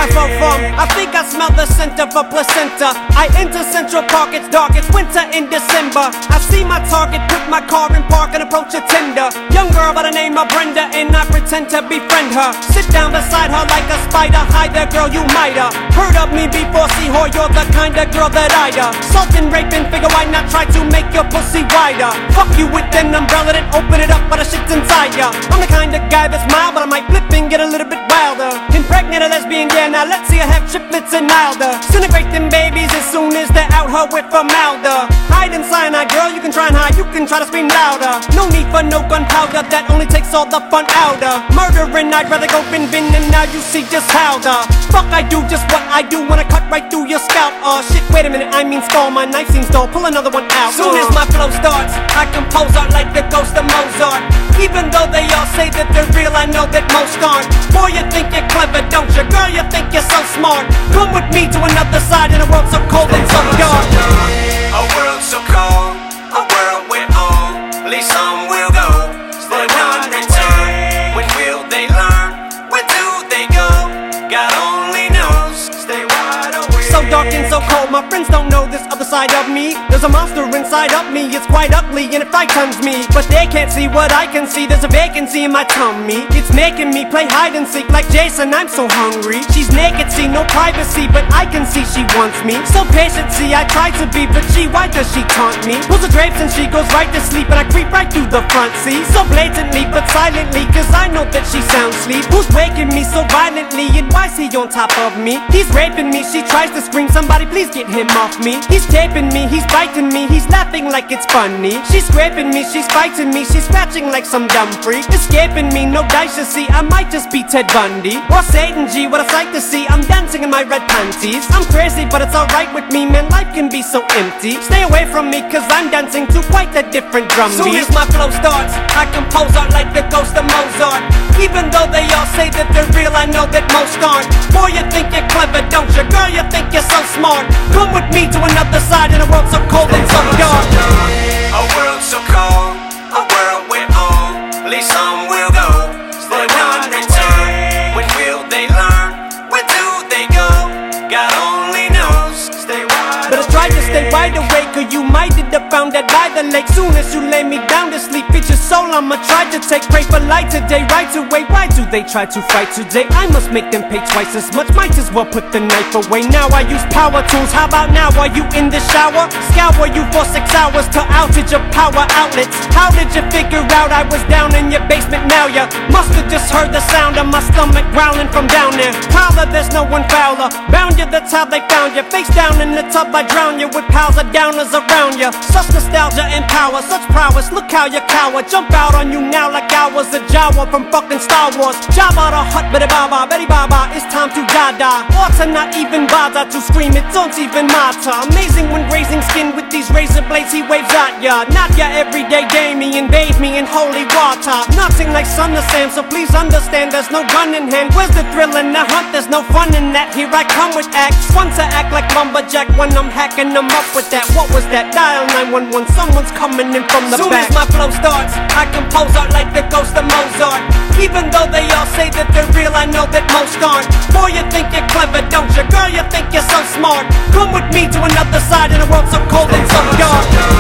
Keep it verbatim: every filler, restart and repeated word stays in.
I flow from? I think I smell the scent of a placenta. I enter Central Park, it's dark, it's winter in December. I see my target, put my car in park and approach a tender. Young girl by the name of Brenda, and I pretend to befriend her. Sit down beside her like a spider. Hi there girl, you might have heard of me before. See whore, you're the kind of girl that I'd uh Saltin', raping, figure why not try to make your pussy wider. Fuck you with an umbrella, then open it up, but the shit's inside ya. I'm the kind of guy that's mild, but I might flip and get a little bit wilder. Impregnate a lesbian, yeah, now let's see her have triplets and milder. Disintegrate them babies as soon as they're out her with formaldehyde. Hide in cyanide, girl, you can try and hide, you can try to scream louder. No need for no gunpowder, that only takes all the fun outer. Murdering, I'd rather go bin bin, and now you see just how the fuck I do just what I do when I cut right through your scalp. Oh shit, wait a minute, I mean skull, my knife seems dull, pull another one out. Soon as my flow starts, I compose art like the ghost of Mozart. Even though they all say that they're real, I know that most aren't. Boy, you think you're clever, don't you? Girl, you think you're so smart. Come with me to another side in a world so cold and so dark. A world so cold, a world we're on. At least some will go, but none return. When will they learn? Where do they go? God only knows. Stay wide awake. So dark and so cold, my friends don't know this other side of me. There's a monster inside of me, it's quite ugly and it frightens me. But they can't see what I can see, there's a vacancy in my tummy. It's making me play hide and seek like Jason, I'm so hungry. She's naked, see no privacy, but I can see she wants me. So patient, see I try to be, but she, why does she taunt me? Pulls the drapes and she goes right to sleep, and I creep right through the front seat. So blatantly, but silently, cause I know that she sound sleep. Who's waking me so violently, and why's he on top of me? He's raping me, she tries to scream, somebody please get him off me. He's taping me, he's biting me, he's laughing like it's funny. She's scraping me, she's fighting me, she's scratching like some dumb freak. Escaping me, no dice to see, I might just be Ted Bundy or Satan G, what a sight to see. I'm dancing in my red panties. I'm crazy, but it's alright with me, man, life can be so empty. Stay away from me, cause I'm dancing to quite a different drum beat. Soon as my flow starts, I compose art like the ghost of Mozart. Even though they all say that they're real, I know that most aren't. Boy, you think you're clever, don't you? Girl, you think you're so smart. Come with me to another side in a world so cold and so dark. A world so cold, a world we're on. At least some will go, but none return. When will they learn? Where do they go? God only knows. Stay wide But I tried to stay wide awake, or you might end up found dead by the lake. Soon as you lay me down to sleep, it's your soul I'ma try to take. Pray for light today, right away. Why do they try to fight today? I must make them pay twice as much. Might as well put the knife away. Now I use power tools. How about now? Are you in the shower? Scour you for six hours to outage your power outlets. How did you figure out I was down in your basement? Now you must have just heard the sound of my stomach growling from down there. Prowler, there's no one fouler. Bound you, that's how they found you. Face down in the tub, I drown you with piles of downers around you. Such nostalgia and power, such prowess. Look how you cower. Jump out on you now like I was a Jawa from fucking Star Wars. Jabba the Hutt, Betty Baba, Betty Baba. It's time to die-die. Or to not even bother to scream, it don't even matter. Amazing when grazing skin with these razor blades he waves at ya. Not ya everyday Damien, bathe me in holy water. Nothing like Son of Sam, so please understand there's no gun in hand. Where's the thrill in the hunt? There's no fun in that. Here I come with acts. One to act like lumberjack when I'm hacking them up with that. What was that? Dial nine one one, someone's coming in from the Soon back. as my flow starts, I compose art like the ghost of Mozart. Even though they all say that they're real, I know that most aren't. Boy, you think you're clever, don't you? Girl, you think you're so smart. Come with me to another side in a world so cold and so dark.